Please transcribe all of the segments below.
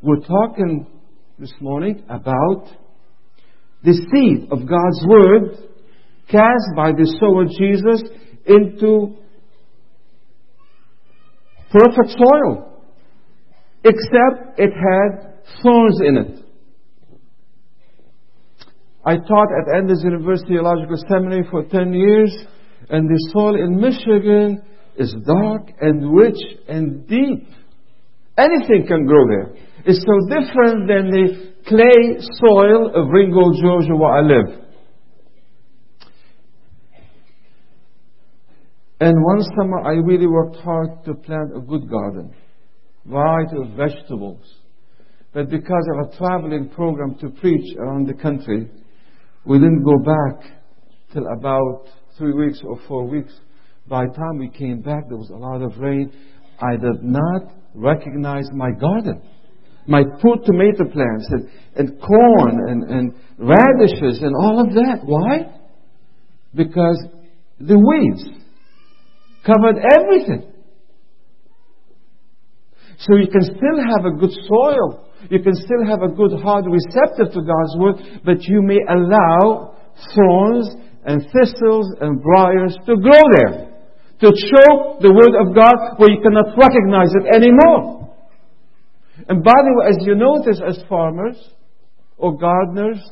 We're talking this morning about the seed of God's Word cast by the sower Jesus into perfect soil, except it had thorns in it. I taught at Andrews University Theological Seminary for 10 years, and the soil in Michigan is dark and rich and deep. Anything can grow there. It's so different than the clay soil of Ringgold, Georgia, where I live. And one summer I really worked hard to plant a good garden, variety of vegetables. But because of a traveling program to preach around the country, we didn't go back till about 3 weeks or 4 weeks. By the time we came back, there was a lot of rain. I did not recognize my garden. My poor tomato plants and corn and radishes and all of that. Why? Because the weeds covered everything. So you can still have a good soil. You can still have a good heart receptive to God's Word, but you may allow thorns and thistles and briars to grow there, to choke the Word of God where you cannot recognize it anymore. And by the way, as you notice as farmers or gardeners,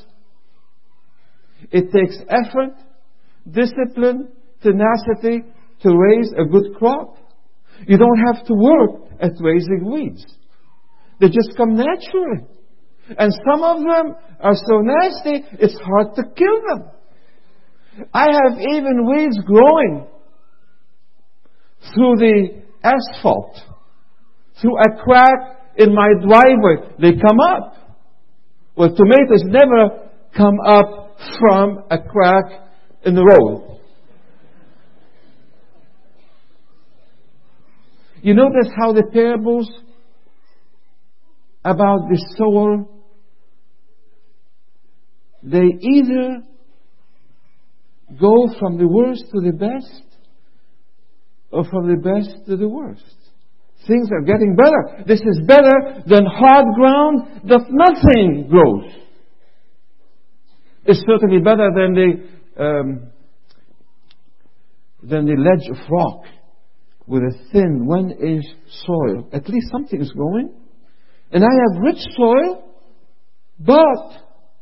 it takes effort, discipline, tenacity to raise a good crop. You don't have to work at raising weeds. They just come naturally. And some of them are so nasty, it's hard to kill them. I have even weeds growing through the asphalt, through a crack in my driveway. They come up. Well, tomatoes never come up from a crack in the road. You notice how the parables about the sower, they either go from the worst to the best or from the best to the worst. Things are getting better. This is better than hard ground that nothing grows. It's certainly better than the ledge of rock with a thin 1-inch soil. At least something is growing. And I have rich soil, but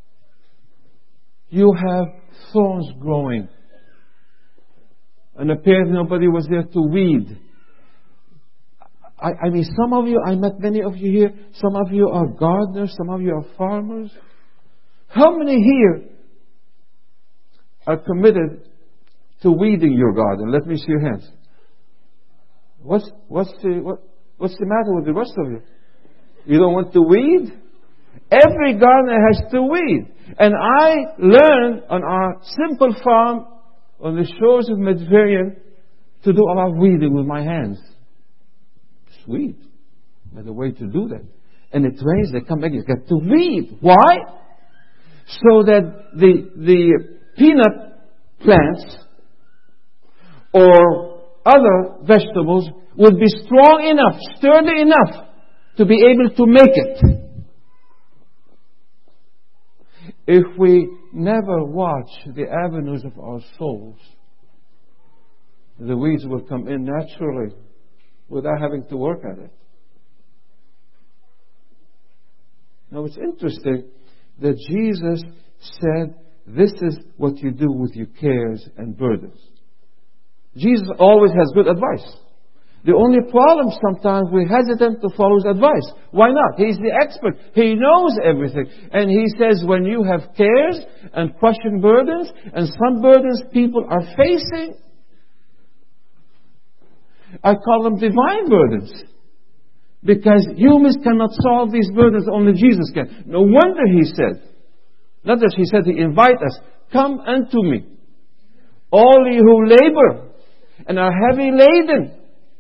you have thorns growing. And apparently nobody was there to weed. I mean, some of you, I met many of you here, some of you are gardeners, some of you are farmers. How many here are committed to weeding your garden? Let me see your hands. What's the matter with the rest of you? You don't want to weed? Every gardener has to weed. And I learned on our simple farm on the shores of Mediterranean to do a lot of weeding with my hands. Sweet. There's a way to do that. And it rains, they come back, you get to weed. Why? So that the peanut plants or other vegetables would be strong enough, sturdy enough to be able to make it. If we never watch the avenues of our souls, the weeds will come in naturally without having to work at it. Now it's interesting that Jesus said, this is what you do with your cares and burdens. Jesus always has good advice. The only problem sometimes we're hesitant to follow his advice. Why not? He's the expert. He knows everything. And he says when you have cares and crushing burdens, and some burdens people are facing, I call them divine burdens. Because humans cannot solve these burdens, only Jesus can. No wonder he said, not that he said, he invite us, come unto me, all you who labor and are heavy laden,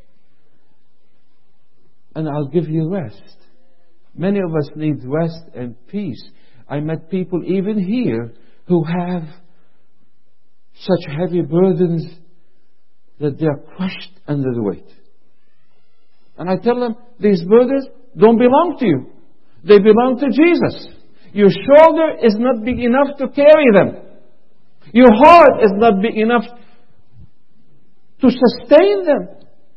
and I'll give you rest. Many of us need rest and peace. I met people even here who have such heavy burdens that they are crushed under the weight. And I tell them, these burdens don't belong to you. They belong to Jesus. Your shoulder is not big enough to carry them. Your heart is not big enough to sustain them.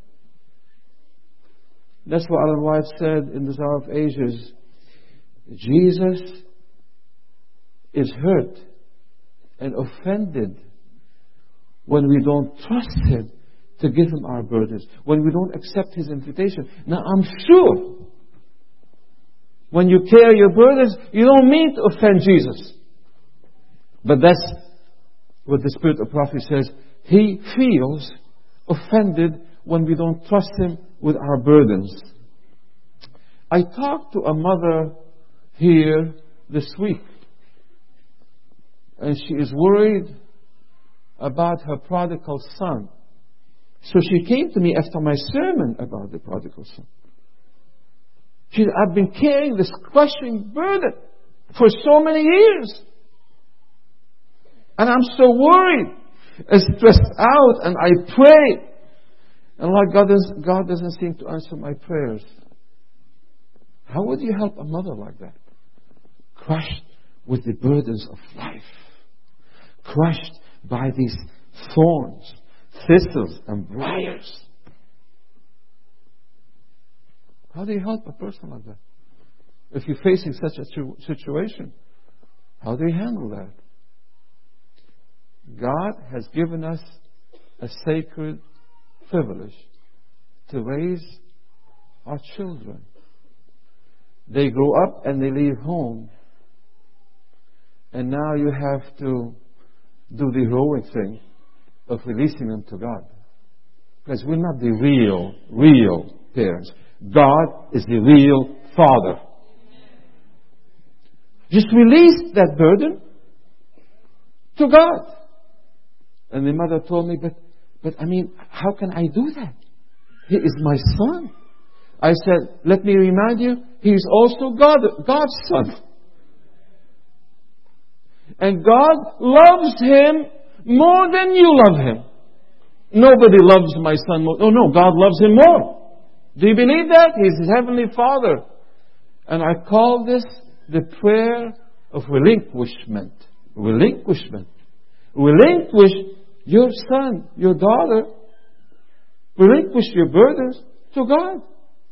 That's what Ellen White said in Desire of Ages. Jesus is hurt and offended when we don't trust Him to give Him our burdens, when we don't accept His invitation. Now, I'm sure when you carry your burdens, you don't mean to offend Jesus. But that's what the Spirit of prophecy says. He feels offended when we don't trust Him with our burdens. I talked to a mother here this week, and she is worried about her prodigal son. So she came to me after my sermon about the prodigal son. She said, I've been carrying this crushing burden for so many years. And I'm so worried and stressed out, and I pray. And like God doesn't seem to answer my prayers. How would you help a mother like that? Crushed with the burdens of life. Crushed by these thorns, thistles, and briars. How do you help a person like that? If you're facing such a situation, how do you handle that? God has given us a sacred privilege to raise our children. They grow up and they leave home. And now you have to do the heroic thing of releasing them to God. Because we're not the real parents. God is the real Father. Just release that burden to God. And the mother told me, but I mean, how can I do that? He is my son. I said, let me remind you, he is also God's son. And God loves him more than you love him. Nobody loves my son more. No, God loves him more. Do you believe that? He is his heavenly Father. And I call this the prayer of relinquishment. Relinquishment. Relinquish your son, your daughter. Relinquish your burdens to God.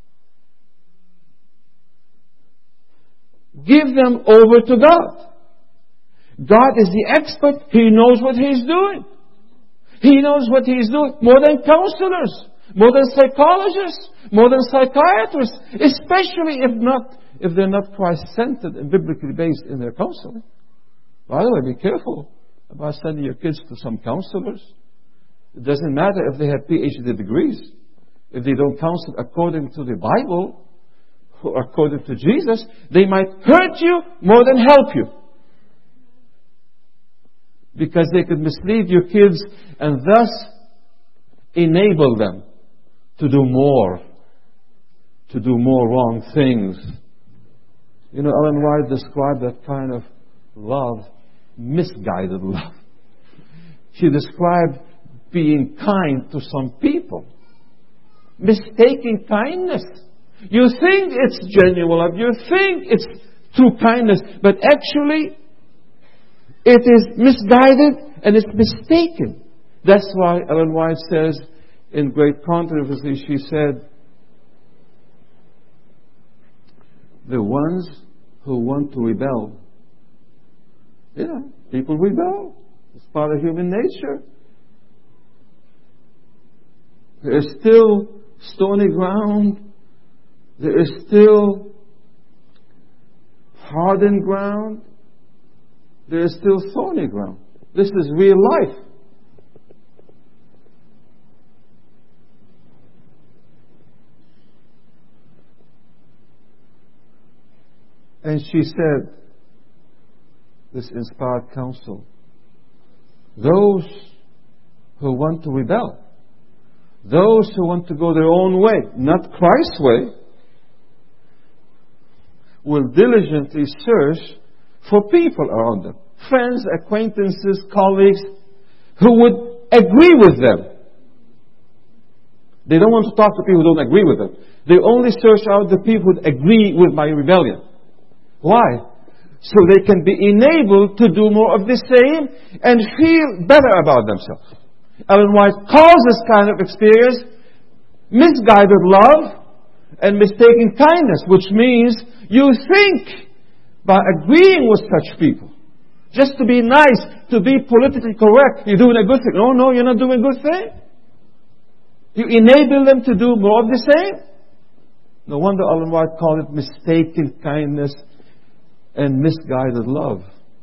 Give them over to God. God is the expert. He knows what He's doing. He knows what He's doing more than counselors, more than psychologists, more than psychiatrists, especially if they're not Christ-centered and biblically based in their counseling. By the way, be careful about sending your kids to some counselors. It doesn't matter if they have PhD degrees. If they don't counsel according to the Bible or according to Jesus, they might hurt you more than help you. Because they could mislead your kids and thus enable them to do more wrong things. You know, Ellen White described that kind of love, misguided love. She described being kind to some people, mistaking kindness. You think it's genuine love, you think it's true kindness, but actually it is misguided and it's mistaken. That's why Ellen White says in Great Controversy, she said, the ones who want to rebel, people rebel. It's part of human nature. There is still stony ground. There is still hardened ground. There is still thorny ground. This is real life. And she said, this inspired counsel, those who want to rebel, those who want to go their own way, not Christ's way, will diligently search for people around them, friends, acquaintances, colleagues, who would agree with them. They don't want to talk to people who don't agree with them. They only search out the people who agree with my rebellion. Why? So they can be enabled to do more of the same and feel better about themselves. Ellen White calls this kind of experience misguided love and mistaken kindness, which means you think by agreeing with such people, just to be nice, to be politically correct, you're doing a good thing. No, you're not doing a good thing. You enable them to do more of the same. No wonder Ellen White called it mistaken kindness and misguided love.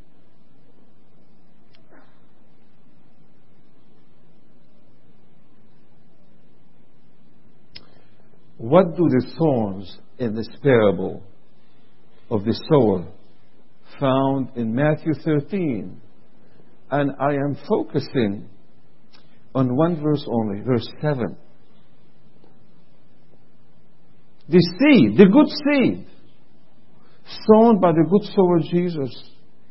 What do the thorns in this parable of the sower found in Matthew 13? And I am focusing on one verse only, verse 7. The seed, the good seed, sown by the good sower Jesus,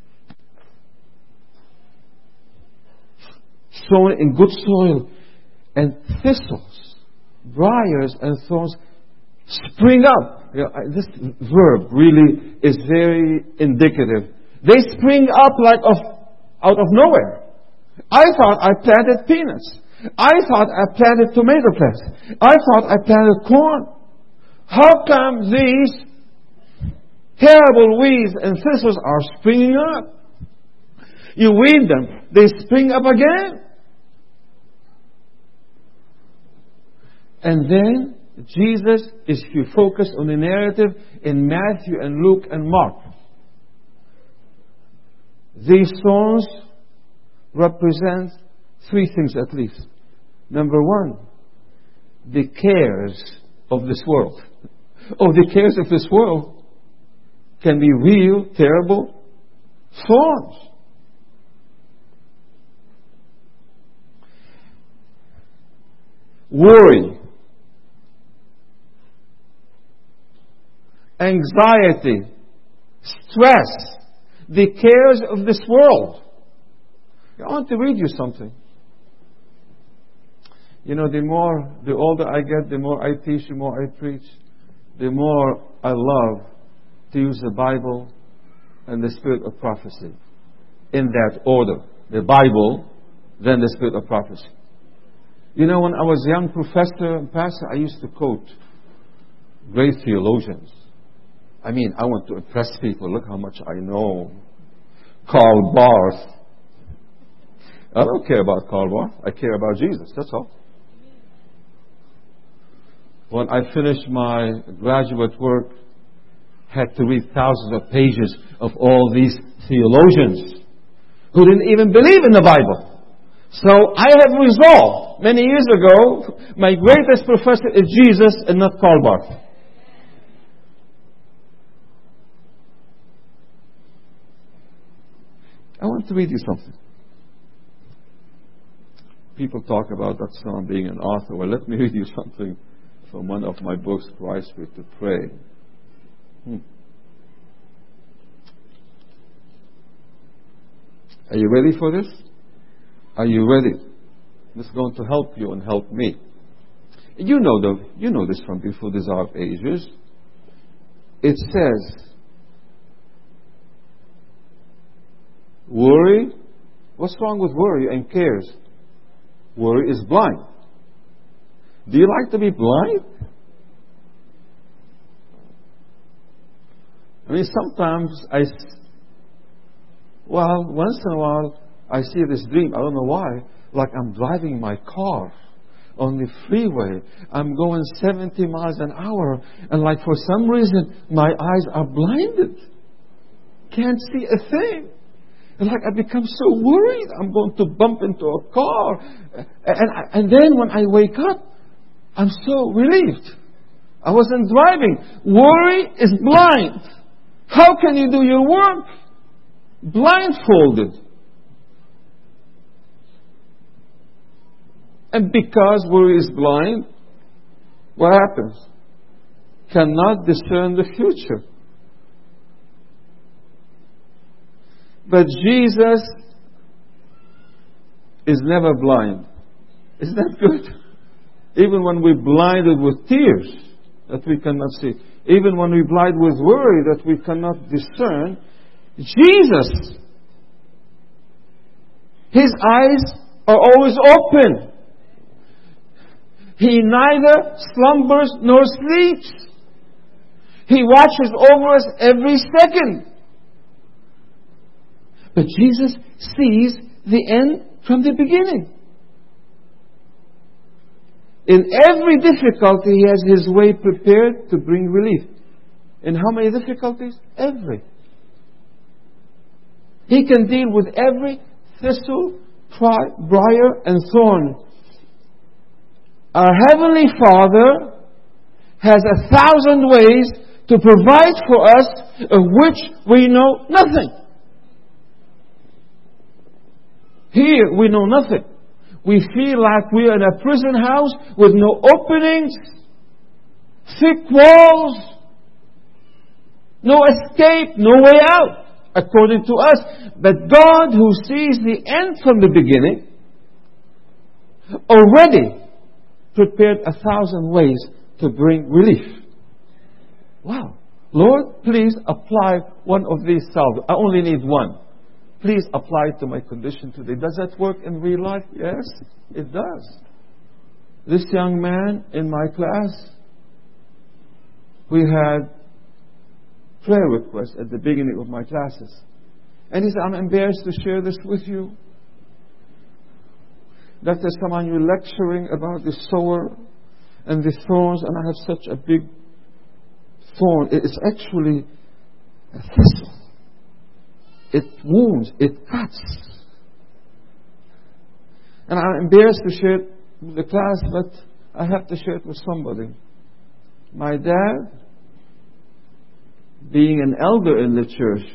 sown in good soil, and thistles, briars, and thorns spring up. This verb really is very indicative. They spring up like out of nowhere. I thought I planted peanuts. I thought I planted tomato plants. I thought I planted corn. How come these terrible weeds and thistles are springing up? You weed them, they spring up again. And then Jesus, if you focus on the narrative in Matthew and Luke and Mark, these thorns represent three things at least. Number one, the cares of this world. Oh, the cares of this world can be real, terrible thorns. Worry, anxiety, stress, the cares of this world. I want to read you something. You know, the older I get, the more I teach, the more I preach, the more I love to use the Bible and the spirit of prophecy. In that order. The Bible, then the spirit of prophecy. You know, when I was a young professor and pastor, I used to quote great theologians. I mean, I want to impress people. Look how much I know. Karl Barth. I don't care about Karl Barth. I care about Jesus. That's all. When I finished my graduate work, had to read thousands of pages of all these theologians who didn't even believe in the Bible. So I have resolved many years ago, my greatest professor is Jesus and not Karl Barth. I want to read you something. People talk about that son being an author. Well, let me read you something from one of my books, Christ With to Pray. Are you ready for this? Are you ready? This is going to help you and help me. You know this from before the Desire of Ages. It says, worry. What's wrong with worry and cares? Worry is blind. Do you like to be blind? I mean, sometimes once in a while, I see this dream. I don't know why. Like I'm driving my car on the freeway. I'm going 70 miles an hour. And like for some reason, my eyes are blinded. Can't see a thing. And like I become so worried. I'm going to bump into a car. And then when I wake up, I'm so relieved. I wasn't driving. Worry is blind. How can you do your work? Blindfolded. And because worry is blind, what happens? Cannot discern the future. But Jesus is never blind. Isn't that good? Even when we're blinded with tears that we cannot see, even when we're blind with worry that we cannot discern, Jesus, His eyes are always open. He neither slumbers nor sleeps. He watches over us every second. But Jesus sees the end from the beginning. In every difficulty, He has His way prepared to bring relief. In how many difficulties? Every. He can deal with every thistle, briar, and thorn. Our Heavenly Father has 1,000 ways to provide for us of which we know nothing. Here we know nothing. We feel like we are in a prison house with no openings, thick walls, no escape, no way out, according to us. But God, who sees the end from the beginning, already prepared 1,000 ways to bring relief. Wow. Lord, please apply one of these salves. I only need one. Please apply it to my condition today. Does that work in real life? Yes, it does. This young man in my class, we had prayer requests at the beginning of my classes. And he said, I'm embarrassed to share this with you. Dr. Saman, you're lecturing about the sower and the thorns, and I have such a big thorn. It's actually a thistle. It wounds, it cuts. And I'm embarrassed to share it with the class, but I have to share it with somebody. My dad, being an elder in the church,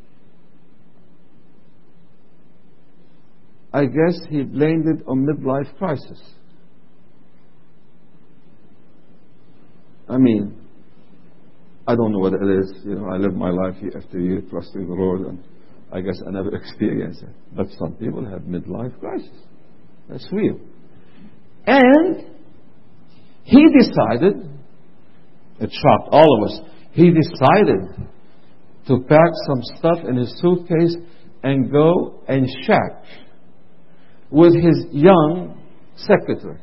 I guess he blamed it on midlife crisis. I mean, I don't know what it is. I live my life year after year trusting the Lord, and I guess I never experienced it. But some people have midlife crisis. That's real. And he decided, it shocked all of us, he decided to pack some stuff in his suitcase and go and shack with his young secretary.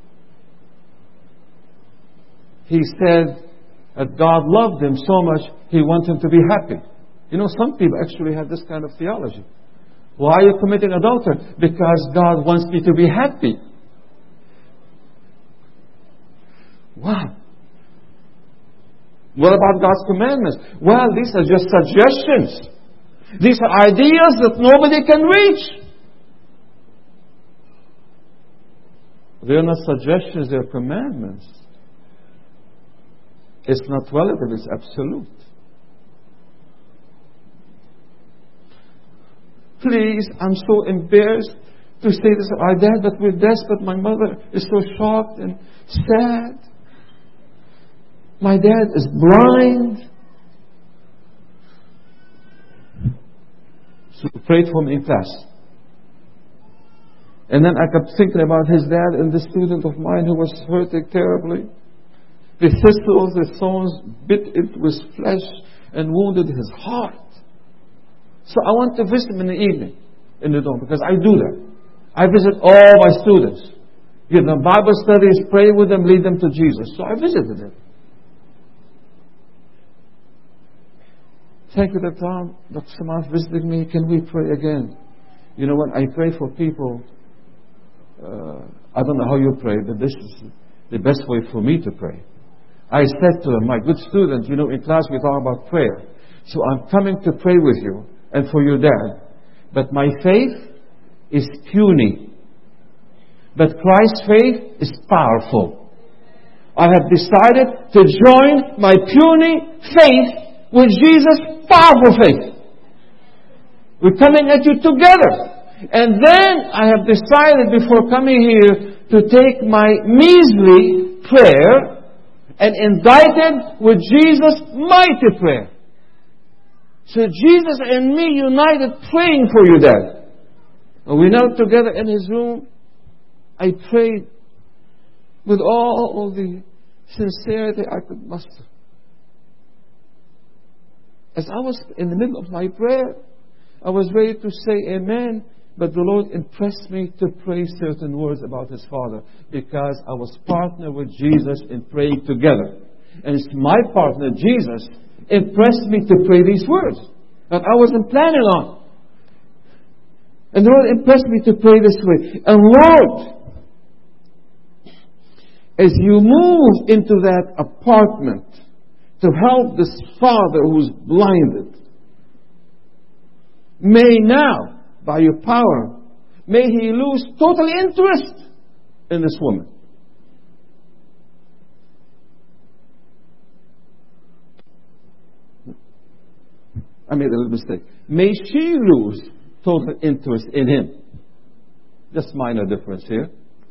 He said that God loved him so much, he wanted him to be happy. Some people actually have this kind of theology. Why are you committing adultery? Because God wants me to be happy. Wow. What about God's commandments? Well, these are just suggestions. These are ideas that nobody can reach. They are not suggestions, they are commandments. It's not relative, it's absolute. Please, I'm so embarrassed to say this. Our dad, but we're desperate. My mother is so shocked and sad. My dad is blind. So we prayed for him in class. And then I kept thinking about his dad and this student of mine who was hurting terribly. The thistles, the thorns bit into his flesh and wounded his heart. So I want to visit him in the evening in the dorm, because I do that. I visit all my students. Give them Bible studies, pray with them, lead them to Jesus. So I visited him. Thank you, Dr. Saman, visiting me. Can we pray again? When I pray for people, I don't know how you pray, but this is the best way for me to pray. I said to them, my good students, in class we talk about prayer. So I'm coming to pray with you and for your dad. But my faith is puny. But Christ's faith is powerful. I have decided to join my puny faith with Jesus' powerful faith. We're coming at you together. And then I have decided before coming here to take my measly prayer and indict it with Jesus' mighty prayer. So Jesus and me united praying for you, Dad. And we knelt together in his room. I prayed with all the sincerity I could muster. As I was in the middle of my prayer, I was ready to say amen, but the Lord impressed me to pray certain words about His Father, because I was partnered with Jesus in praying together. And it's my partner, Jesus, impressed me to pray these words that I wasn't planning on. And the Lord impressed me to pray this way. And Lord, as you move into that apartment to help this father who's blinded, may now, by your power, may he lose total interest in this woman. I made a little mistake. May she lose total interest in him. Just minor difference here.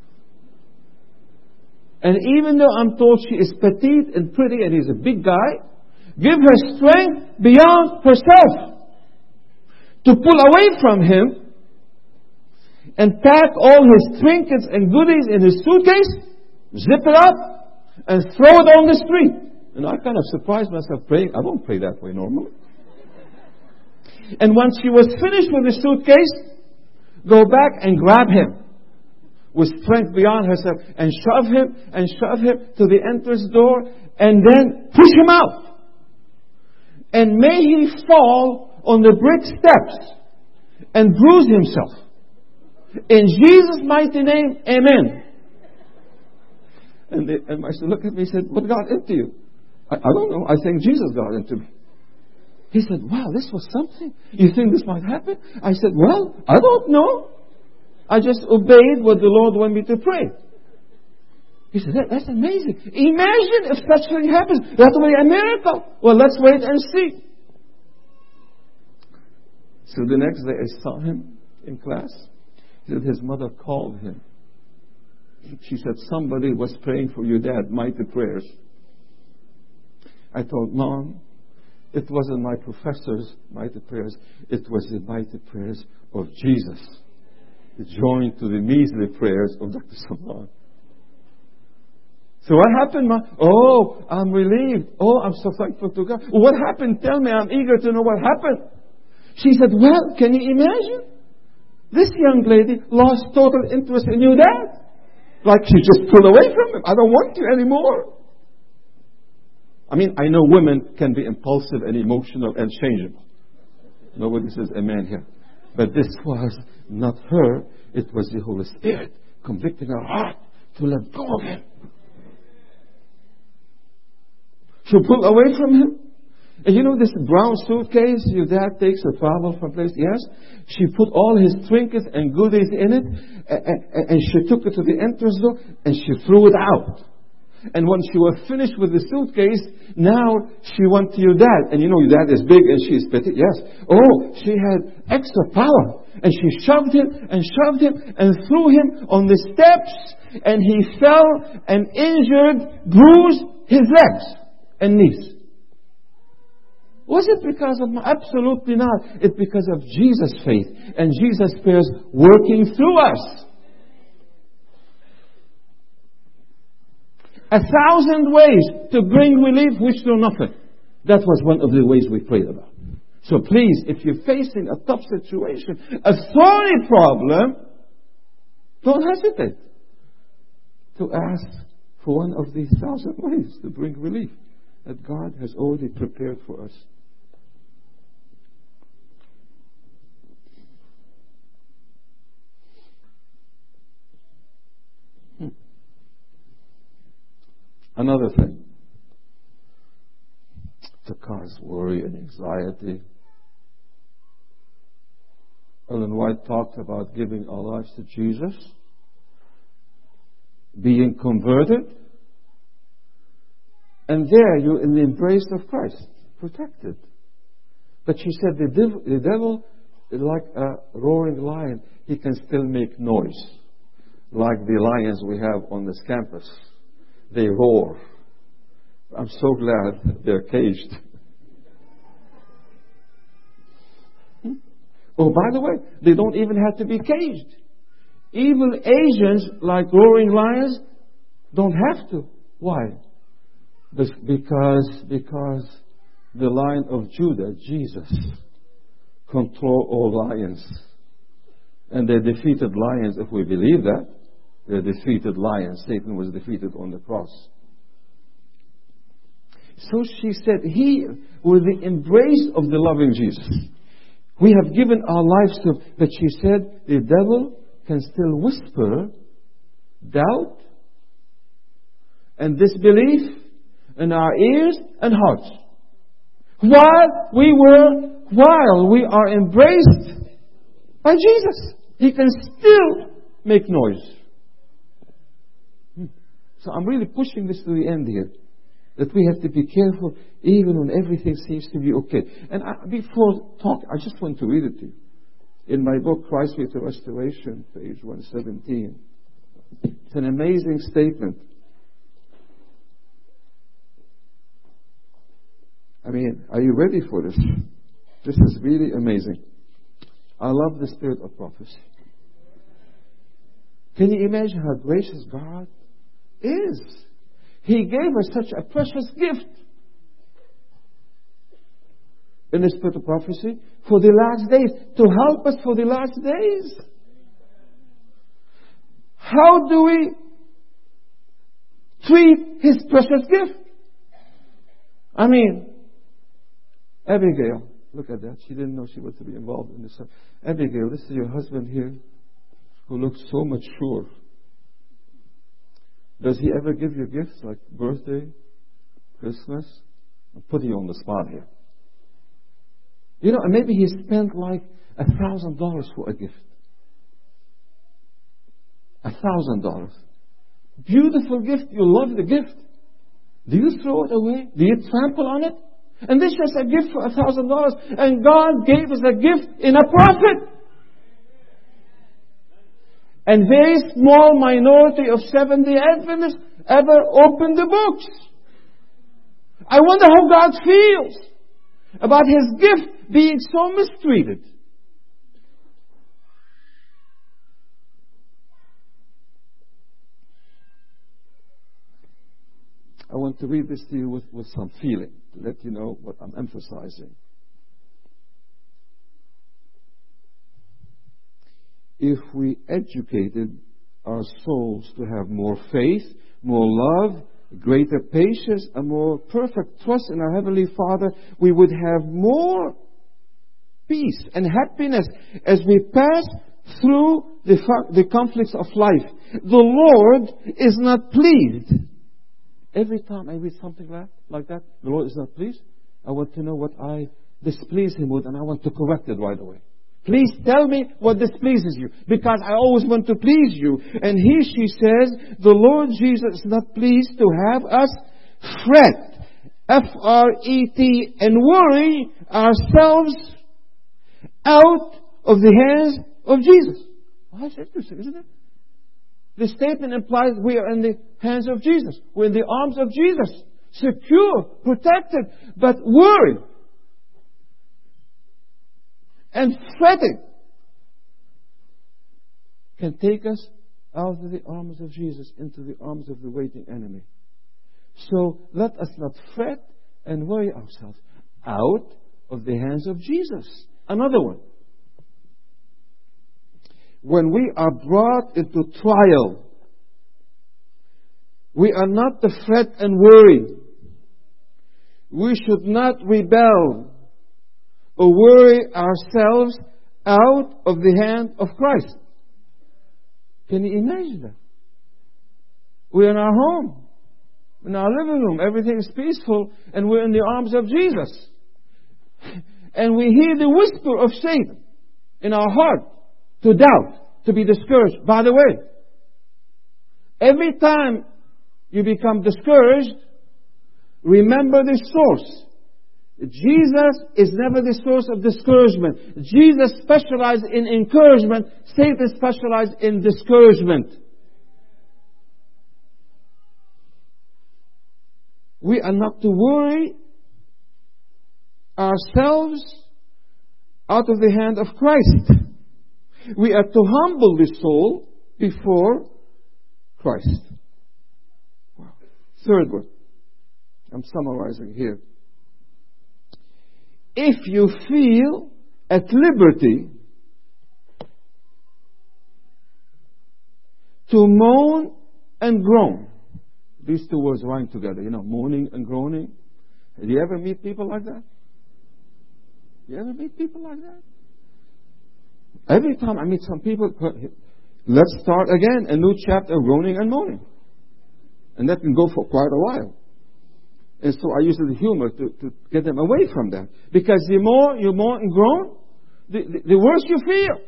And even though I'm told she is petite and pretty and he's a big guy, give her strength beyond herself to pull away from him and pack all his trinkets and goodies in his suitcase, zip it up, and throw it on the street. And I kind of surprised myself praying. I don't pray that way normally. And once she was finished with the suitcase, go back and grab him with strength beyond herself and shove him to the entrance door and then push him out. And may he fall on the brick steps and bruise himself. In Jesus' mighty name, amen. And my son looked at me and said, what got into you? I don't know. I think Jesus got into me. He said, wow, this was something. You think this might happen? I said, well, I don't know. I just obeyed what the Lord wanted me to pray. He said, that's amazing. Imagine if such thing happens. That would be a miracle. Well, let's wait and see. So the next day I saw him in class. He said his mother called him. She said, somebody was praying for your dad, mighty prayers. I told Mom, it wasn't my professor's mighty prayers. It was the mighty prayers of Jesus. It joined to the measly prayers of Dr. Salman. So what happened, Ma? Oh, I'm relieved. Oh, I'm so thankful to God. What happened? Tell me. I'm eager to know what happened. She said, well, can you imagine? This young lady lost total interest in your dad. Like she just pulled away from him. I don't want you anymore. I mean, I know women can be impulsive and emotional and changeable. Nobody says amen here. But this was not her. It was the Holy Spirit convicting her heart to let go of him. She pulled away from him. And you know this brown suitcase your dad takes to travel from place? Yes. She put all his trinkets and goodies in it. And she took it to the entrance door and she threw it out. And when she was finished with the suitcase, now she went to your dad. And you know your dad is big and she is petite. Yes. Oh, she had extra power. And she shoved him and threw him on the steps. And he fell and injured, bruised his legs and knees. Was it because of my? Absolutely not. It's because of Jesus' faith and Jesus' prayers working through us. 1,000 ways to bring relief which do nothing. That was one of the ways we prayed about. So please, if you're facing a tough situation, a thorny problem, don't hesitate to ask for one of these 1,000 ways to bring relief that God has already prepared for us. Another thing to cause worry and anxiety. Ellen White talked about giving our lives to Jesus, being converted, and there you're in the embrace of Christ, protected. But she said the devil is like a roaring lion. He can still make noise, like the lions we have on this campus. They roar. I'm so glad they're caged. Oh, by the way, they don't even have to be caged. Evil agents like roaring lions don't have to. Why? Because the Lion of Judah, Jesus, control all lions. And they defeated lions, if we believe that. They defeated lions. Satan was defeated on the cross. So she said, he, with the embrace of the loving Jesus, we have given our lives to him. But she said, the devil can still whisper doubt and disbelief in our ears and hearts. While we are embraced by Jesus, he can still make noise. So I'm really pushing this to the end here. That we have to be careful even when everything seems to be okay. And before talk, I just want to read it to you. In my book, Christ Way to Restoration, page 117. It's an amazing statement. I mean, are you ready for this? This is really amazing. I love the spirit of prophecy. Can you imagine how gracious God is? He gave us such a precious gift in the spirit of prophecy for the last days, to help us for the last days. How do we treat His precious gift? I mean, Abigail, look at that. She didn't know she was to be involved in this. Abigail, this is your husband here who looks so mature. Does he ever give you gifts like birthday, Christmas? I'm putting you on the spot here. You know, and maybe he spent like $1,000 for a gift. $1,000. Beautiful gift. You love the gift. Do you throw it away? Do you trample on it? And this was a gift for $1,000. And God gave us a gift in a prophet. And very small minority of Seventh-day Adventists ever opened the books. I wonder how God feels about His gift being so mistreated. I want to read this to you with some feeling, to let you know what I'm emphasizing. If we educated our souls to have more faith, more love, greater patience, and more perfect trust in our Heavenly Father, we would have more peace and happiness as we pass through the conflicts of life. The Lord is not pleased. Every time I read something like that, the Lord is not pleased. I want to know what I displease Him with, and I want to correct it right away. Please tell me what displeases you, because I always want to please you. And here she says, the Lord Jesus is not pleased to have us fret, F-R-E-T, and worry ourselves out of the hands of Jesus. Oh, that's interesting, isn't it? The statement implies we are in the hands of Jesus. We're in the arms of Jesus. Secure, protected, but worried and fretting can take us out of the arms of Jesus into the arms of the waiting enemy. So let us not fret and worry ourselves out of the hands of Jesus. Another one. When we are brought into trial, we are not to fret and worry. We should not rebel or worry ourselves out of the hand of Christ. Can you imagine that? We're in our home, in our living room, everything is peaceful, and we're in the arms of Jesus. And we hear the whisper of Satan in our heart to doubt, to be discouraged. By the way, every time you become discouraged, remember the source. Jesus is never the source of discouragement. Jesus specialized in encouragement. Satan specialized in discouragement. We are not to worry ourselves out of the hand of Christ. We are to humble the soul before Christ. Wow. Third one. I'm summarizing here. if you feel at liberty to moan and groan. These two words rhyme together, moaning and groaning. Do you ever meet people like that? You ever meet people like that? Every time I meet some people, let's start again a new chapter of groaning and moaning. And that can go for quite a while. And so I use the humor to get them away from that. Because the more you moan and groan, the worse you feel.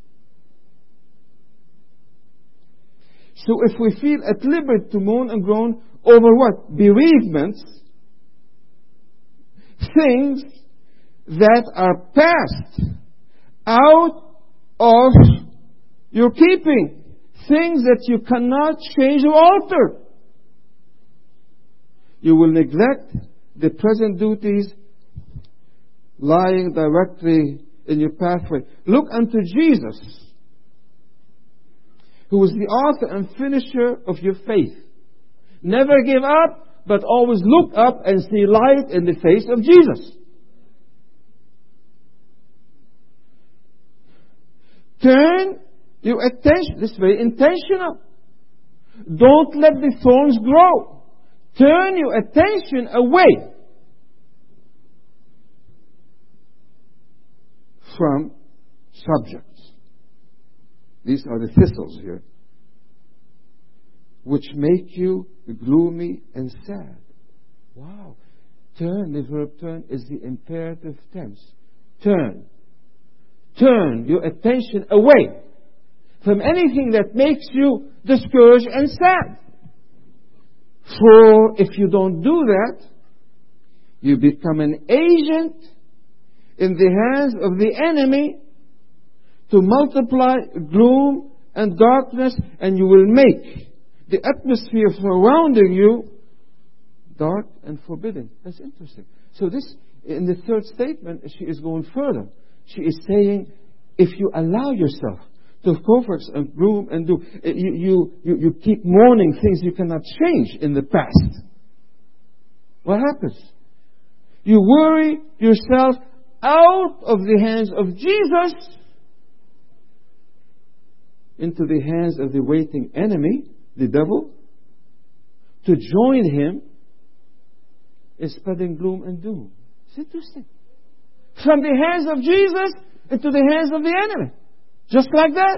So if we feel at liberty to moan and groan over what? Bereavements, things that are passed out of your keeping, things that you cannot change or alter. You will neglect the present duties lying directly in your pathway. Look unto Jesus, who is the author and finisher of your faith. Never give up, but always look up and see light in the face of Jesus. Turn your attention. This is very intentional. Don't let the thorns grow. Turn your attention away from subjects. These are the thistles here, which make you gloomy and sad. Wow. Turn, the verb turn is the imperative tense. Turn. Turn your attention away from anything that makes you discouraged and sad. For if you don't do that, you become an agent in the hands of the enemy to multiply gloom and darkness, and you will make the atmosphere surrounding you dark and forbidding. That's interesting. So this, in the third statement, she is going further. She is saying, if you allow yourself to focus and gloom and do, you keep mourning things you cannot change in the past. What happens? You worry yourself out of the hands of Jesus into the hands of the waiting enemy, the devil, to join him in spreading gloom and doom. It's interesting. From the hands of Jesus into the hands of the enemy. Just like that.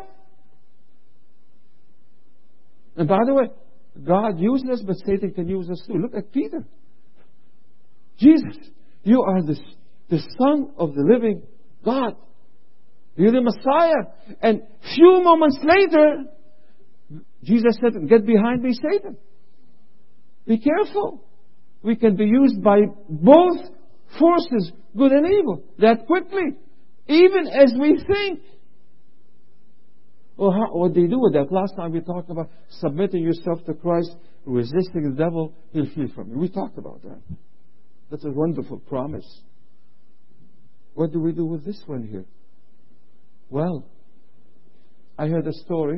And by the way, God used us, but Satan can use us too. Look at Peter. Jesus, you are the Son of the living God. You're the Messiah. And few moments later, Jesus said, get behind me, Satan. Be careful. We can be used by both forces, good and evil, that quickly. Even as we think. Well, what do you do with that? Last time we talked about submitting yourself to Christ, resisting the devil, he'll flee from you. We talked about that. That's a wonderful promise. What do we do with this one here? Well, I heard a story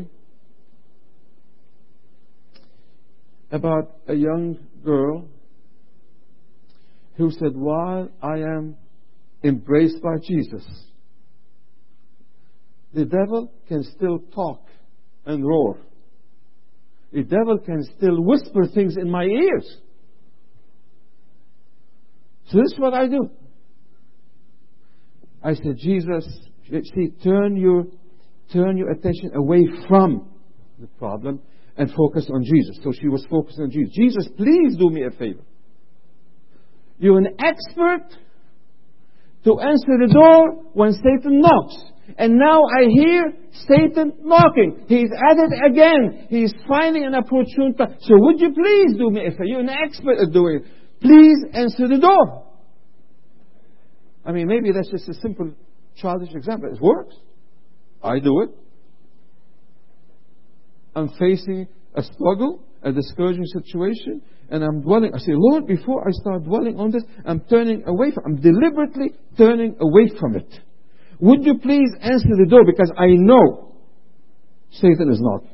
about a young girl who said, while I am embraced by Jesus, the devil can still talk and roar. The devil can still whisper things in my ears. So this is what I do. I said, Jesus, see, turn your attention away from the problem and focus on Jesus. So she was focused on Jesus. Jesus, please do me a favor. You're an expert to answer the door when Satan knocks. And now I hear Satan knocking. He's at it again. He's finding an opportunity. So would you please do me a favor? You're an expert at doing it. Please answer the door. I mean, maybe that's just a simple childish example. It works. I do it. I'm facing a struggle, a discouraging situation, and I'm dwelling. I say, Lord, before I start dwelling on this, I'm deliberately turning away from it. Would you please answer the door? Because I know Satan is not.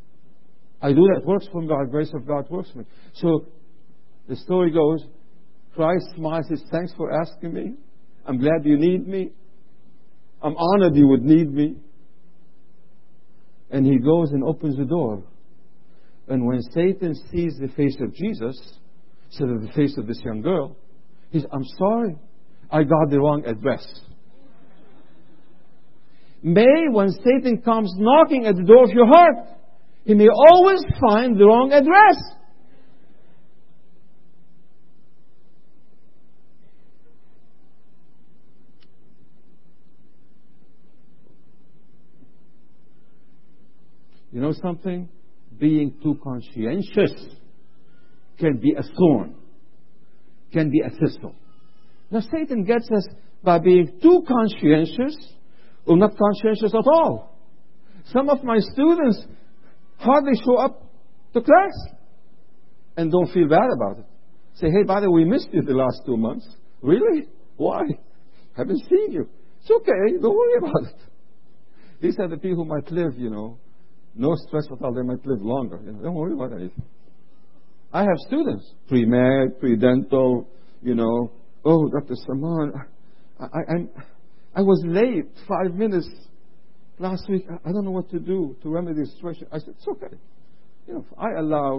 I do that. It works for God. Grace of God works for me. So the story goes, Christ smiles, says, thanks for asking me. I'm glad you need me. I'm honored you would need me. And he goes and opens the door. And when Satan sees the face of Jesus, instead of the face of this young girl, he's, I'm sorry, I got the wrong address. May, when Satan comes knocking at the door of your heart, he may always find the wrong address. You know something? Being too conscientious can be a thorn, can be a thistle. Now Satan gets us by being too conscientious or not conscientious at all. Some of my students hardly show up to class and don't feel bad about it. Say, hey, by the way, we missed you the last 2 months. Really? Why? Haven't seen you. It's okay. Don't worry about it. These are the people who might live, no stress at all. They might live longer. Don't worry about anything. I have students, pre-med, pre-dental, oh, Dr. Saman, I was late 5 minutes last week. I don't know what to do to remedy the situation. I said, it's okay. I allow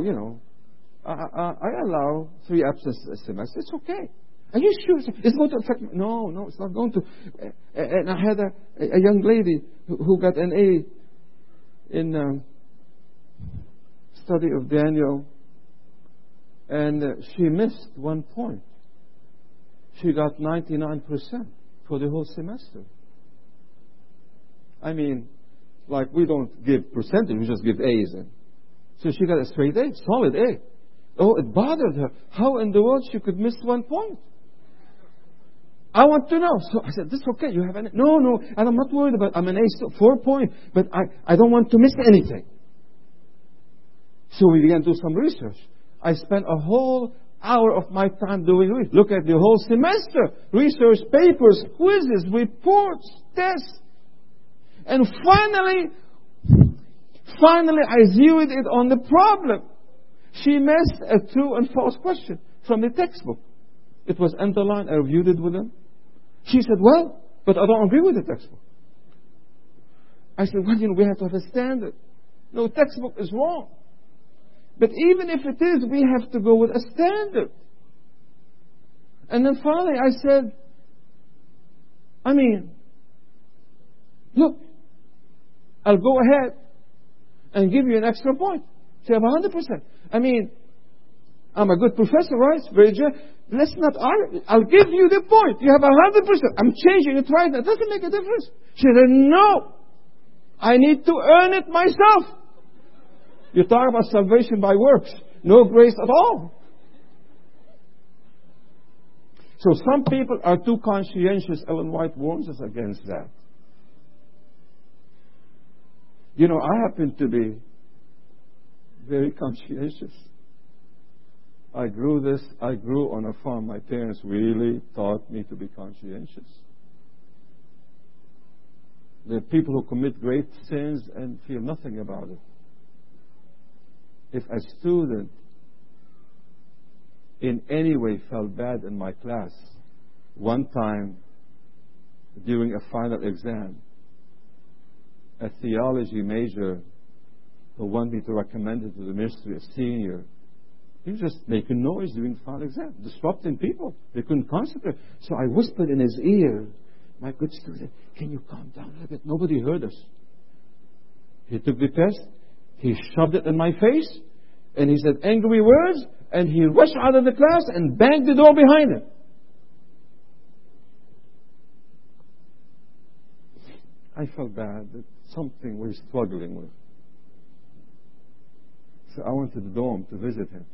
3 absences a semester. It's okay. Are you sure it's going to affect me? No, it's not going to. And I had a young lady who got an A in study of Daniel, and she missed 1 point. She got 99% for the whole semester. I mean, like we don't give percentage, we just give A's. So she got a straight A, solid A. Oh, it bothered her. How in the world she could miss 1 point? I want to know. So I said, this is okay. You have an A? No, and I'm not worried about it. I'm an A, 4 point, but I don't want to miss anything. So we began to do some research. I spent a whole hour of my time doing it. Look at the whole semester. Research papers, quizzes, reports, tests. And finally, I zeroed it on the problem. She missed a true and false question from the textbook. It was underlined. I reviewed it with them. She said, well, but I don't agree with the textbook. I said, well, we have to have a standard. No, textbook is wrong. But even if it is, we have to go with a standard. And then finally I said, look, I'll go ahead and give you an extra point. So you have 100%. I'm a good professor, right? Very good. Let's not argue. I'll give you the point. You have 100%. I'm changing it right now. It doesn't make a difference. She said, no. I need to earn it myself. You talk about salvation by works. No grace at all. So some people are too conscientious. Ellen White warns us against that. I happen to be very conscientious. I grew on a farm. My parents really taught me to be conscientious. There are people who commit great sins and feel nothing about it. If a student in any way felt bad in my class, one time during a final exam, a theology major who wanted me to recommend it to the ministry, a senior, he was just making noise during the final exam, disrupting people. They couldn't concentrate. So I whispered in his ear, my good student, can you calm down a little bit? Nobody heard us. He took the test. He shoved it in my face. And he said angry words. And he rushed out of the class and banged the door behind him. I felt bad that something we're struggling with. So I went to the dorm to visit him.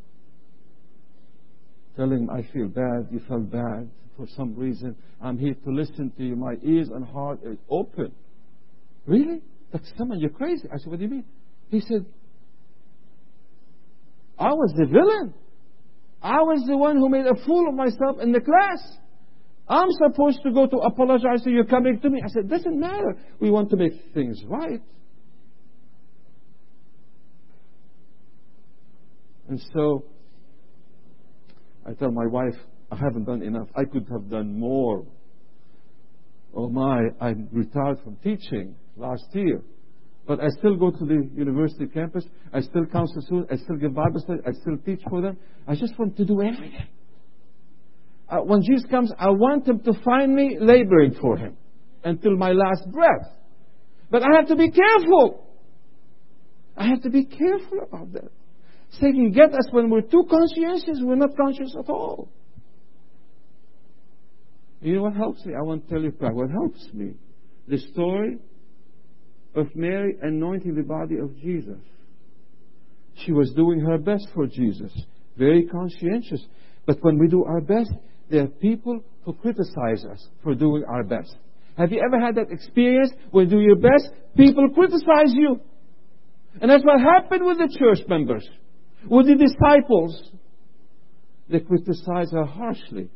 Tell him, I feel bad, you felt bad for some reason. I'm here to listen to you. My ears and heart are open. Really? Dr. Saman, you're crazy. I said, what do you mean? He said, I was the villain. I was the one who made a fool of myself in the class. I'm supposed to go to apologize to you coming to me. I said, doesn't matter. We want to make things right. And so I tell my wife, I haven't done enough. I could have done more. Oh my, I'm retired from teaching last year. But I still go to the university campus. I still counsel students. I still give Bible study. I still teach for them. I just want to do everything. When Jesus comes, I want Him to find me laboring for Him until my last breath. But I have to be careful. I have to be careful about that. Satan gets us when we're too conscientious. We're not conscious at all. You know what helps me? I want to tell you what helps me. The story of Mary anointing the body of Jesus. She was doing her best for Jesus. Very conscientious. But when we do our best, there are people who criticize us for doing our best. Have you ever had that experience when you do your best, people criticize you? And that's what happened with the church members, with the disciples. They criticize her harshly.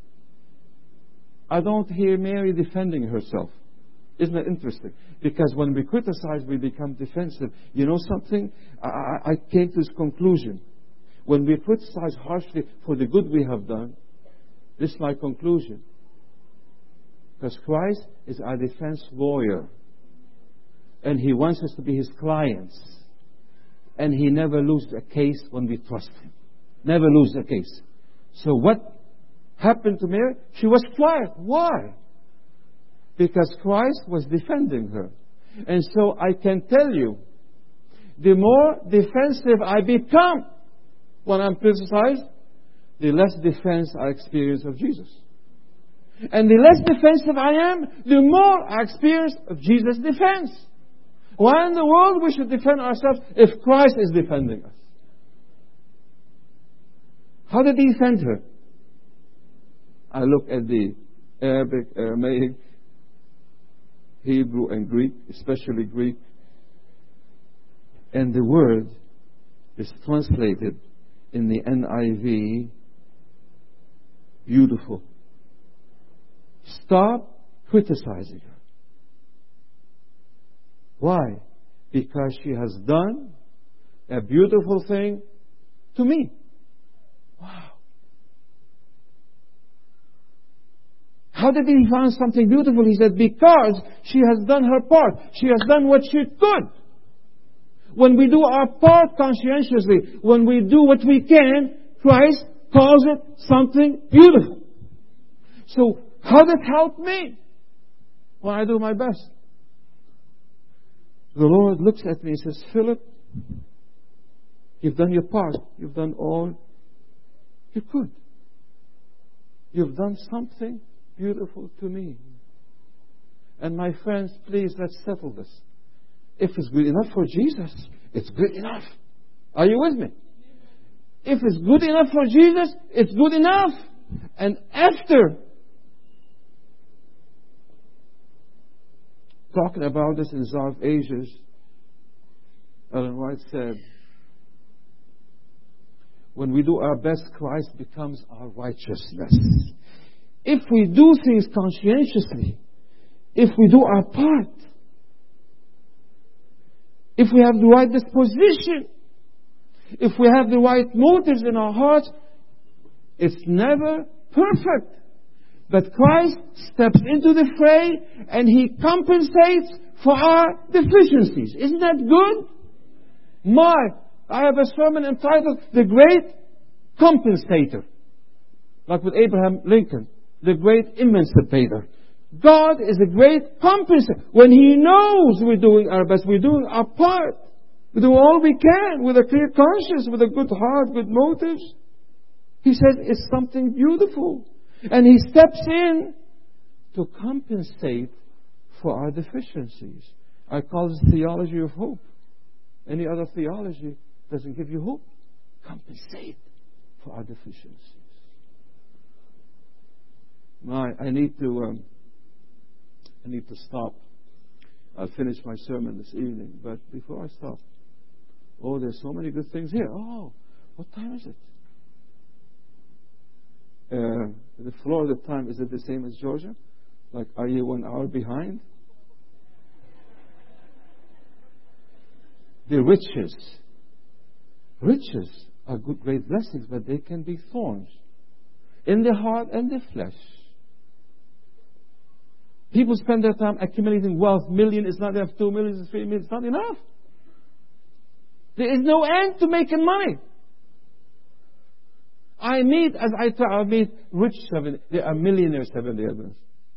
I don't hear Mary defending herself. Isn't that interesting? Because when we criticize, we become defensive. You know something? I came to this conclusion. When we criticize harshly for the good we have done, this is my conclusion. Because Christ is our defense lawyer. And He wants us to be His clients. And He never loses a case when we trust Him. Never loses a case. So what happened to Mary? She was quiet. Why? Because Christ was defending her. And so I can tell you, the more defensive I become when I'm criticized, the less defense I experience of Jesus. And the less defensive I am, the more I experience of Jesus' defense. Why in the world we should defend ourselves if Christ is defending us? How did He defend her? I look at the Arabic, Aramaic, Hebrew and Greek, especially Greek. And the word is translated in the NIV, beautiful. Stop criticizing her. Why? Because she has done a beautiful thing to me. Wow. How did He find something beautiful? He said, because she has done her part. She has done what she could. When we do our part conscientiously, when we do what we can, Christ calls it something beautiful. So, how did it help me? When I do my best. The Lord looks at me and says, Philip, you've done your part. You've done all you could. You've done something beautiful to me. And my friends, please, let's settle this. If it's good enough for Jesus, it's good enough. Are you with me? If it's good enough for Jesus, it's good enough. And after talking about this in Czar of Ages, Ellen White said, when we do our best, Christ becomes our righteousness. If we do things conscientiously, if we do our part, if we have the right disposition, if we have the right motives in our hearts, it's never perfect. But Christ steps into the fray and He compensates for our deficiencies. Isn't that good? I have a sermon entitled The Great Compensator. Like with Abraham Lincoln, the great emancipator. God is a great compensator. When He knows we're doing our best, we're doing our part. We do all we can with a clear conscience, with a good heart, good motives. He says it's something beautiful. And He steps in to compensate for our deficiencies. I call this theology of hope. Any other theology doesn't give you hope. Compensate for our deficiencies. I need to stop. I'll finish my sermon this evening. But before I stop, there's so many good things here. What time is it? The Florida time, is it the same as Georgia? Like, are you 1 hour behind? The riches. Riches are good, great blessings, but they can be thorns. in the heart and the flesh. People spend their time accumulating wealth. Million is not enough. 2 million is 3 million. It's not enough. There is no end to making money. I meet rich they are millionaires, Seventh-day Adventists.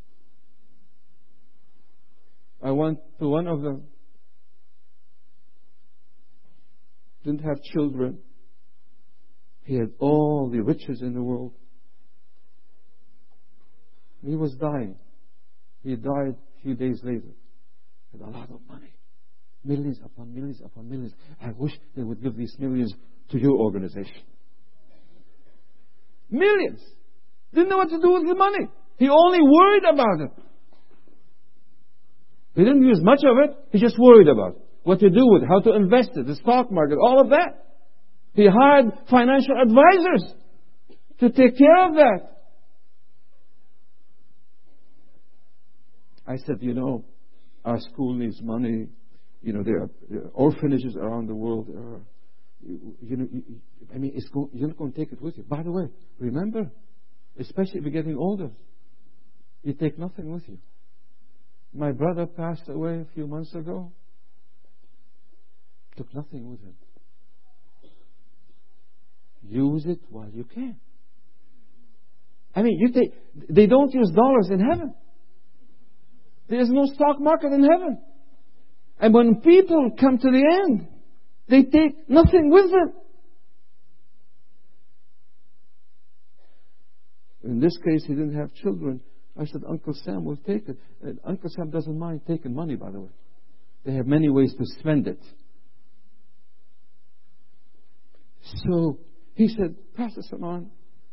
I went to one of them. Didn't have children. He had all the riches in the world. He was dying. He died a few days later. Had a lot of money. Millions upon millions upon millions. I wish they would give these millions to your organization. Millions. Didn't know what to do with the money. He only worried about it. He didn't use much of it. He just worried about it. What to do with it, how to invest it, the stock market, all of that. He hired financial advisors to take care of that. I said, our school needs money. There are orphanages around the world. You're not going to take it with you. By the way, remember, especially if you're getting older, you take nothing with you. My brother passed away a few months ago. Took nothing with him. Use it while you can. They don't use dollars in heaven. There is no stock market in heaven. And when people come to the end, they take nothing with them. In this case, he didn't have children. I said, Uncle Sam will take it. And Uncle Sam doesn't mind taking money, by the way. They have many ways to spend it. So he said, Pastor Saman,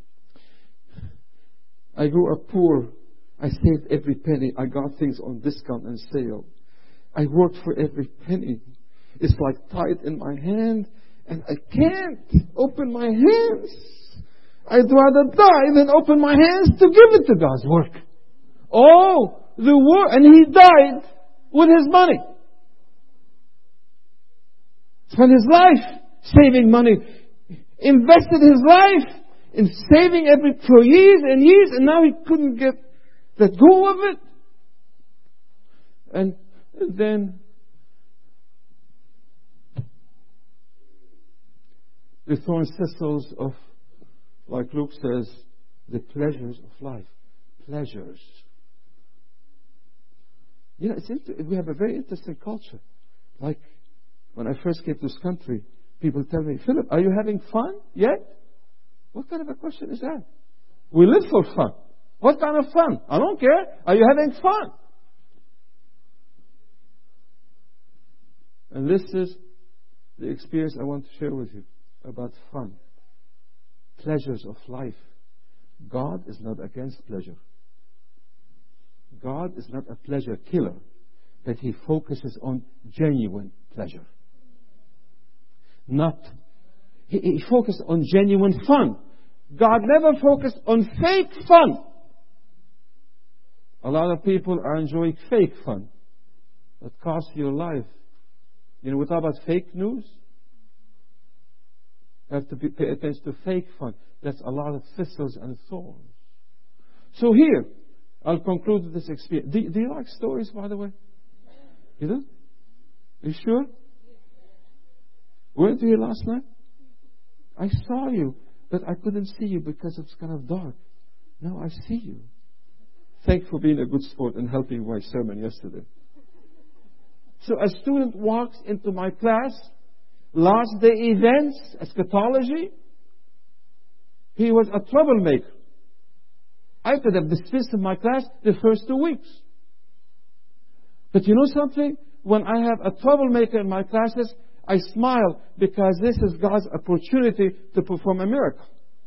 I grew up poor. I saved every penny. I got things on discount and sale. I worked for every penny. It's like tied in my hand, and I can't open my hands. I'd rather die than open my hands to give it to God's work. Oh, the work. And he died with his money. Spent his life saving money. Invested his life in saving for years and years, and now he couldn't let go of it. And then the thorns and thistles of, like Luke says, the pleasures of life. Pleasures. We have a very interesting culture. Like when I first came to this country, people tell me, Philip, are you having fun yet? What kind of a question is that? We live for fun. What kind of fun? I don't care. Are you having fun? And this is the experience I want to share with you about fun. Pleasures of life. God is not against pleasure. God is not a pleasure killer, but He focuses on genuine pleasure. He focused on genuine fun. God never focused on fake fun. A lot of people are enjoying fake fun that costs your life. We talk about fake news. You have to pay attention to fake fun. That's a lot of thistles and thorns. So here, I'll conclude with this experience. Do you like stories, by the way? You do? Are you sure? Weren't you here last night? I saw you, but I couldn't see you because it's kind of dark. Now I see you. Thanks for being a good sport and helping my sermon yesterday. So a student walks into my class, last day events, eschatology. He was a troublemaker. I could have dismissed him my class the first 2 weeks. But you know something? When I have a troublemaker in my classes, I smile because this is God's opportunity to perform a miracle.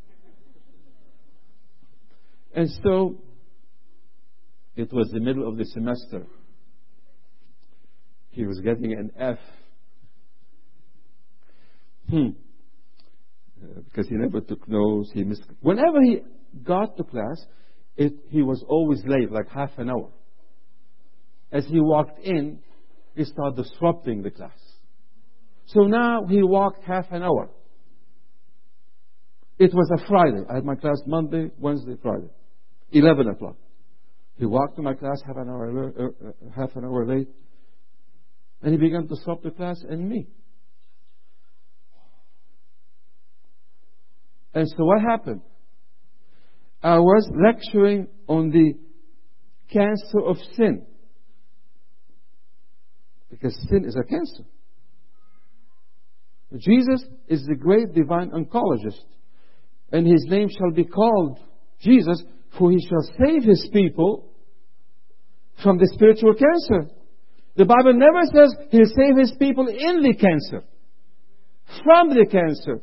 And so, it was the middle of the semester. He was getting an F. Because he never took notes. Whenever he got to class, he was always late, like half an hour. As he walked in, he started disrupting the class. So now he walked half an hour. It was a Friday. I had my class Monday, Wednesday, Friday. 11 o'clock. He walked to my class half an hour late. And he began to stop the class and me. And so what happened? I was lecturing on the cancer of sin. Because sin is a cancer. Jesus is the great divine oncologist. And his name shall be called Jesus, for he shall save his people from the spiritual cancer. The Bible never says he'll save his people in the cancer. From the cancer.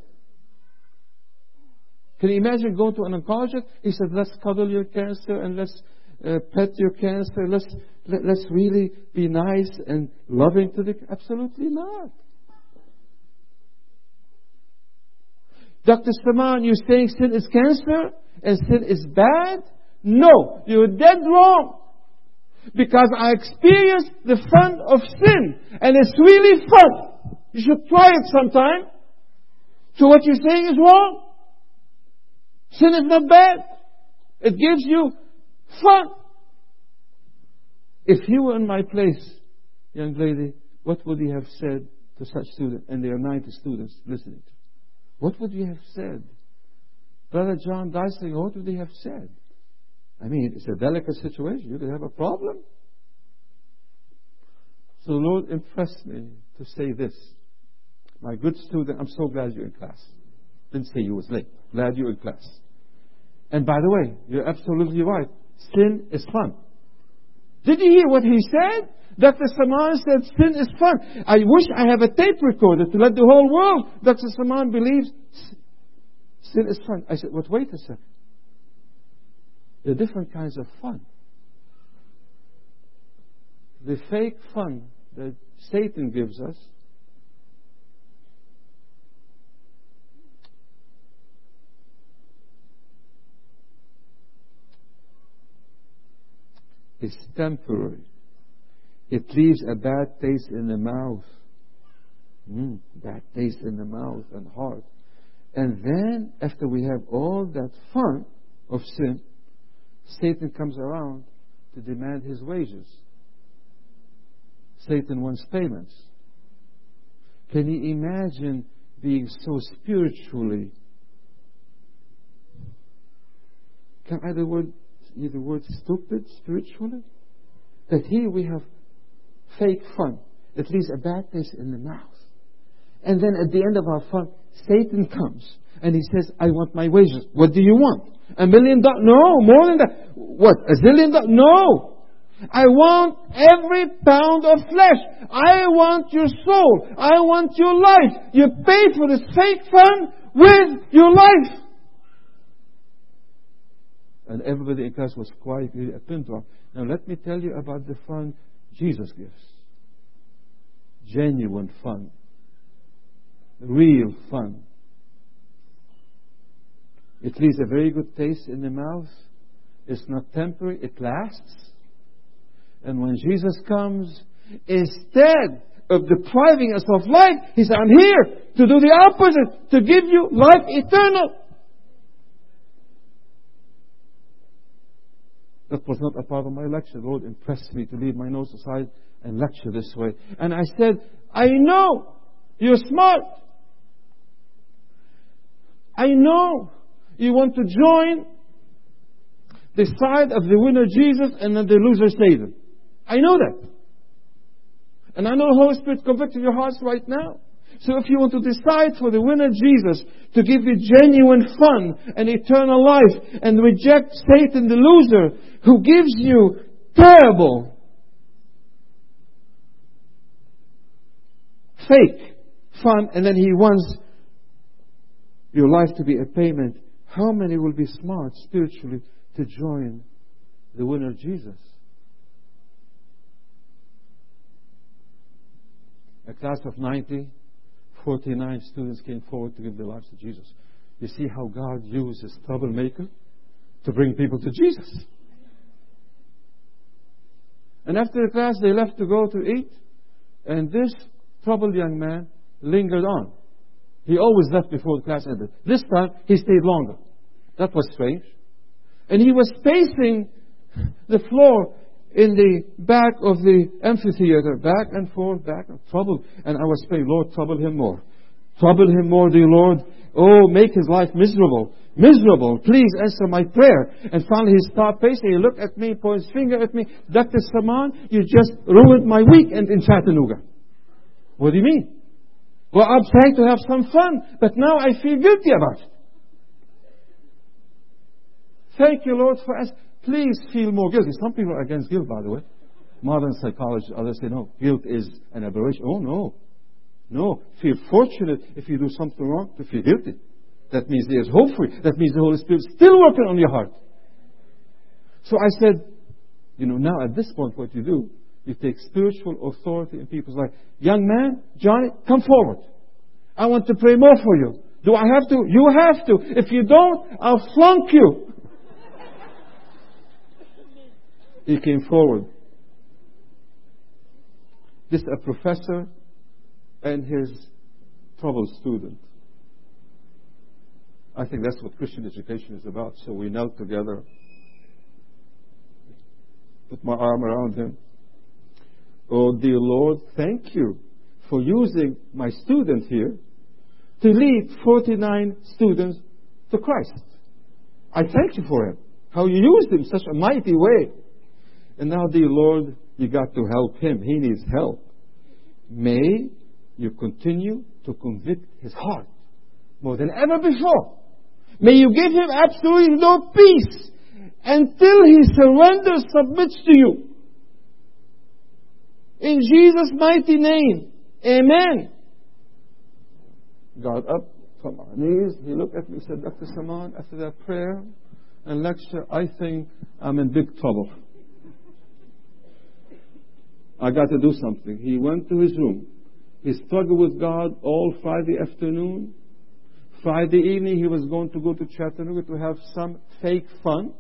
Can you imagine going to an oncologist? He said, let's cuddle your cancer and let's pet your cancer. Let's really be nice and loving to the... Absolutely not. Dr. Saman, you're saying sin is cancer and sin is bad? No, you're dead wrong. Because I experienced the fun of sin. And it's really fun. You should try it sometime. So what you're saying is wrong. Sin is not bad. It gives you fun. If you were in my place, young lady, what would you have said to such students? And there are 90 students listening to. What would you have said? Brother John Dysling, what would he have said? I mean, it's a delicate situation. You could have a problem. So the Lord impressed me to say this. My good student, I'm so glad you're in class. Didn't say you was late. Glad you're in class. And by the way, you're absolutely right. Sin is fun. Did you hear what he said? Dr. Saman said sin is fun. I wish I have a tape recorder to let the whole world. Dr. Saman believes sin is fun. I said, but wait a second. There are different kinds of fun. The fake fun that Satan gives us is temporary. It leaves a bad taste in the mouth. Bad taste in the mouth and heart. And then, after we have all that fun of sin, Satan comes around to demand his wages. Satan wants payments. Can you imagine being so spiritually? Can I use the word stupid spiritually? That here we have fake fun. It leaves a bad taste in the mouth. And then at the end of our fun, Satan comes and he says, I want my wages. What do you want? $1 million? No, more than that. What? $1 zillion? No. I want every pound of flesh. I want your soul. I want your life. You pay for this fake fun with your life. And everybody in class was quietly a pin drop. Now let me tell you about the fun Jesus gives. Genuine fun. Real fun. It leaves a very good taste in the mouth. It's not temporary, it lasts. And when Jesus comes, instead of depriving us of life, He said, I'm here to do the opposite, to give you life eternal. That was not a part of my lecture. The Lord impressed me to leave my notes aside and lecture this way. And I said, I know you're smart. I know you want to join the side of the winner Jesus and the loser Satan. I know that. And I know the Holy Spirit convicted your hearts right now. So if you want to decide for the winner Jesus to give you genuine fun and eternal life and reject Satan the loser who gives you terrible, fake fun and then he wants your life to be a payment, how many will be smart spiritually to join the winner Jesus? A class of 90, 49 students came forward to give their lives to Jesus. You see how God uses troublemaker to bring people to Jesus. And after the class, they left to go to eat. And this troubled young man lingered on. He always left before the class ended. This time, he stayed longer. That was strange. And he was pacing the floor in the back of the amphitheater, back and forth, back and troubled. And I was praying, Lord, trouble him more. Trouble him more, dear Lord. Oh, make his life miserable. Miserable. Please answer my prayer. And finally he stopped pacing. He looked at me, pointed his finger at me. Dr. Samaan, you just ruined my weekend in Chattanooga. What do you mean? Well, I'm trying to have some fun, but now I feel guilty about it. Thank you, Lord, for us. Please feel more guilty. Some people are against guilt, by the way. Modern psychologists, others say, no, guilt is an aberration. Oh, no. No. Feel fortunate if you do something wrong to feel guilty. That means there's hope for you. That means the Holy Spirit is still working on your heart. So I said, now at this point, what you do, you take spiritual authority in people's life. Young man, Johnny, come forward. I want to pray more for you. Do I have to? You have to. If you don't, I'll flunk you. He came forward. This is a professor and his troubled student. I think that's what Christian education is about. So we knelt together, put my arm around him. Oh, dear Lord, thank you for using my student here to lead 49 students to Christ. I thank you for him. How you used him in such a mighty way. And now, dear Lord, you got to help him. He needs help. May you continue to convict his heart more than ever before. May you give him absolutely no peace until he surrenders, submits to you. In Jesus' mighty name. Amen. Got up from our knees. He looked at me and said, Dr. Samaan, after that prayer and lecture, I think I'm in big trouble. I got to do something. He went to his room. He struggled with God all Friday afternoon. Friday evening, he was going to go to Chattanooga to have some fake fun.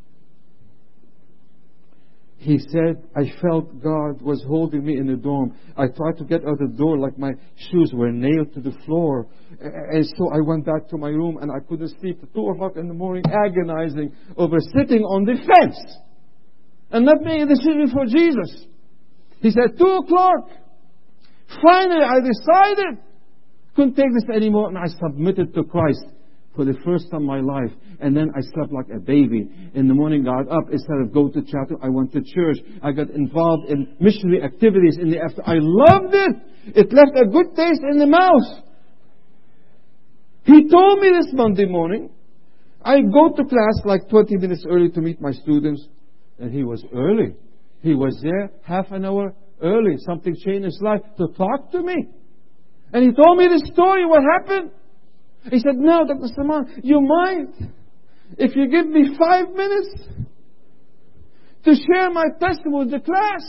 He said, I felt God was holding me in the dorm. I tried to get out the door like my shoes were nailed to the floor. And so I went back to my room and I couldn't sleep at 2 o'clock in the morning, agonizing over sitting on the fence and not making a decision for Jesus. He said, 2 o'clock. Finally, I decided couldn't take this anymore, and I submitted to Christ for the first time in my life. And then I slept like a baby. In the morning, got up. Instead of go to chapel, I went to church. I got involved in missionary activities in the afternoon. I loved it. It left a good taste in the mouth. He told me this Monday morning, I go to class like 20 minutes early to meet my students. And he was early. He was there half an hour early. Something changed in his life to talk to me. And he told me the story, what happened. He said, no, Dr. Samaan, you mind if you give me 5 minutes to share my testimony with the class?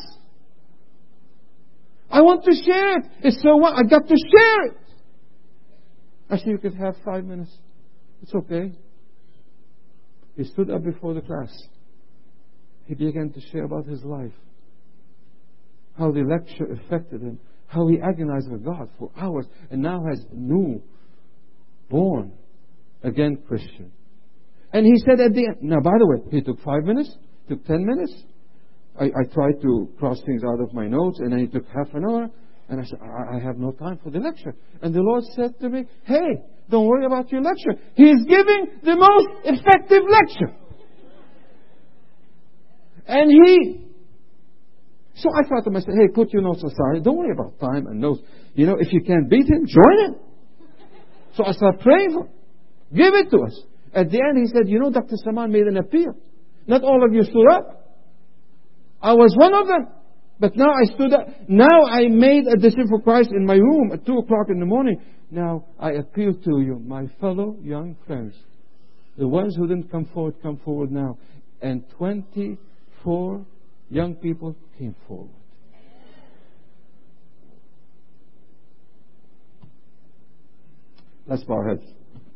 I want to share it. It's so what? I got to share it. I said, you could have 5 minutes. It's okay. He stood up before the class. He began to share about his life. How the lecture affected him. How he agonized with God for hours. And now has new, born again Christian. And he said at the end, now by the way, he took 5 minutes, took 10 minutes. I tried to cross things out of my notes, and then he took half an hour. And I said, I have no time for the lecture. And the Lord said to me, hey, don't worry about your lecture. He is giving the most effective lecture. And so I thought to myself, hey, put your notes aside. Don't worry about time and notes. If you can't beat him, join him. So I started praying for him. Give it to us. At the end, he said, Dr. Samaan made an appeal. Not all of you stood up. I was one of them. But now I stood up. Now I made a decision for Christ in my room at 2 o'clock in the morning. Now I appeal to you, my fellow young friends. The ones who didn't come forward now. And 24 young people came forward. Let's bow our heads.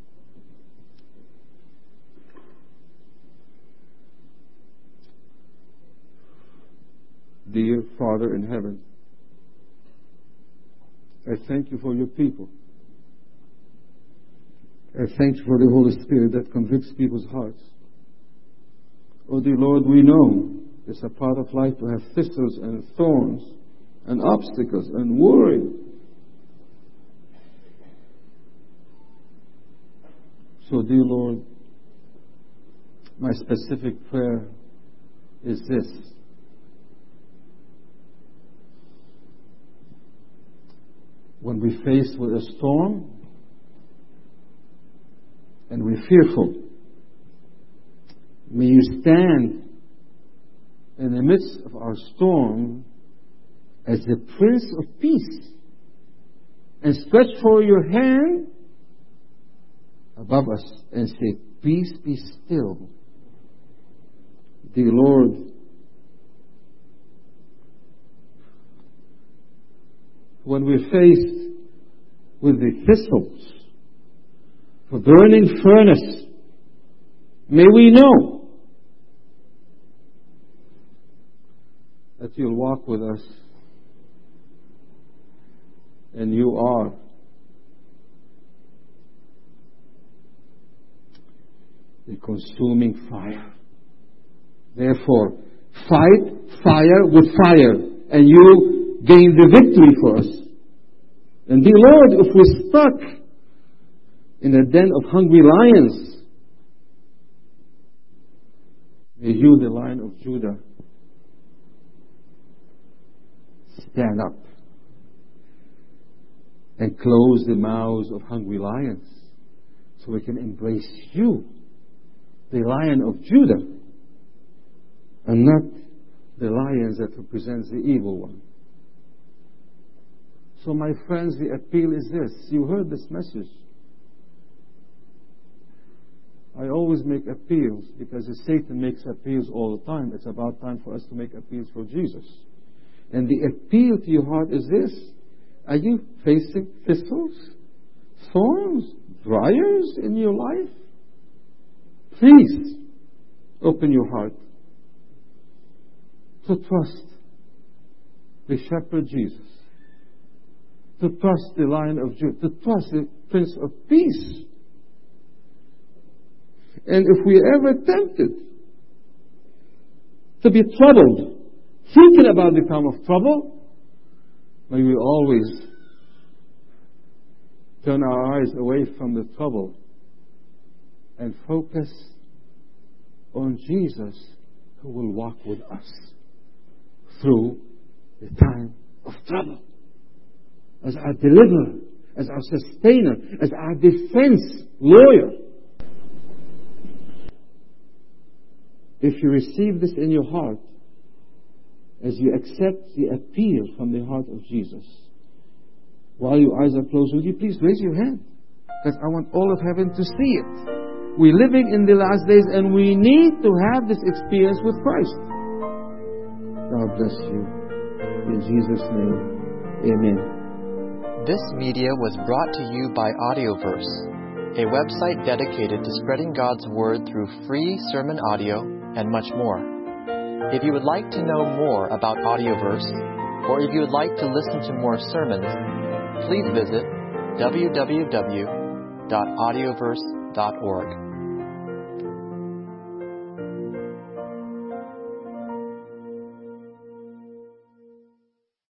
Dear Father in heaven, I thank you for your people. I thank you for the Holy Spirit that convicts people's hearts. Oh, dear Lord, we know it's a part of life to have thistles and thorns and obstacles and worry. So, dear Lord, my specific prayer is this. When we're faced with a storm and we're fearful, may you stand in the midst of our storm as the Prince of Peace and stretch forth your hand above us and say, peace be still. Dear Lord, when we're faced with the thistles, the burning furnace, may we know that you'll walk with us, and you are the consuming fire. Therefore, fight fire with fire, and you gain the victory for us. And dear Lord, if we're stuck in a den of hungry lions, may you, the Lion of Judah, stand up and close the mouths of hungry lions so we can embrace you, the Lion of Judah, and not the lions that represents the evil one. So my friends, the appeal is this. You heard this message. I always make appeals because Satan makes appeals all the time. It's about time for us to make appeals for Jesus. And the appeal to your heart is this. Are you facing thistles, thorns, briars in your life? Please open your heart to trust the Shepherd Jesus, to trust the Lion of Judah, to trust the Prince of Peace. And if we are ever tempted to be troubled, thinking about the time of trouble, may we always turn our eyes away from the trouble and focus on Jesus, who will walk with us through the time of trouble, as our deliverer, as our sustainer, as our defense lawyer. If you receive this in your heart, as you accept the appeal from the heart of Jesus, while your eyes are closed, would you please raise your hand? Because I want all of heaven to see it. We're living in the last days and we need to have this experience with Christ. God bless you. In Jesus' name, amen. This media was brought to you by Audioverse, a website dedicated to spreading God's Word through free sermon audio and much more. If you would like to know more about Audioverse, or if you would like to listen to more sermons, please visit www.audioverse.org.